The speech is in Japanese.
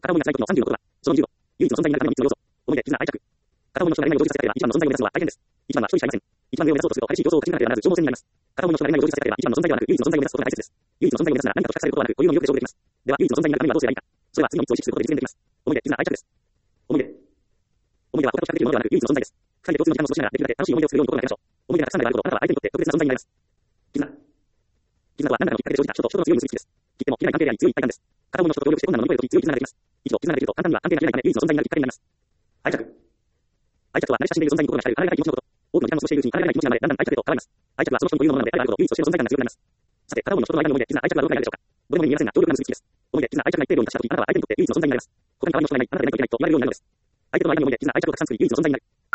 片方が最高の30のことは、その20を、唯一の存在になるための3つの要素。思い出、絆、愛着。片方の人が何々を常時させていれば、一番の存在を目指すは大変です。一番は一人しかいません。一番上を目指そうとすると、激しい競争を勝ち抜かなければならず、消耗戦になります。片方の人が何々を常時させていれば、一番の存在ではなく、唯一の存在を目指すことが大切です。唯一の存在を目指すなら何かと比較されることはなく、固有の魅力で勝負できます。では、唯一の存在になるためにはどうすればいいか。それは次の3つを意識することで実現できます。思い出、絆、愛着です。思い出。思い出は他と比較できるものではなく、唯一の存在です。二人で共通の時間を過ごしながら、できるだけ楽しい思い出を作るように心がけましょう。思い出がたくさんであること、あなたは相手にとって特別な存在になります。絆。絆とは何らかのきっかけで生じた人と人との強い結びつきです。切っても切れない関係であり、強い一体感です。片方の人と協力して困難を乗り越えるとき、強い絆ができます。一度絆ができると、簡単には関係が切れないため、唯一の存在になるきっかけになります。愛着。愛着とは慣れ親しんでいる存在に心が惹かれる、離れがたい気持ちのこと。多くの時間を過ごしているうちに離れがたい気持ちが生まれ、だんだん愛着へと変わります。愛着はその人の固有のものなので、愛があるほど唯一そして存在感が強くなります。さて、片方の人との間の思い出、絆、愛着はどのくらいあるでしょうか。どれも見えませんが、強力な結びつきです。思い出、絆、愛着が一定量に達したとき、あなたは相手にとって唯一の存在になります。他に代わりの人がいない、あなたでないといけないと言われるようになるのです。相手との間に思い出、絆、愛着をたくさん作り、唯一の存在になる。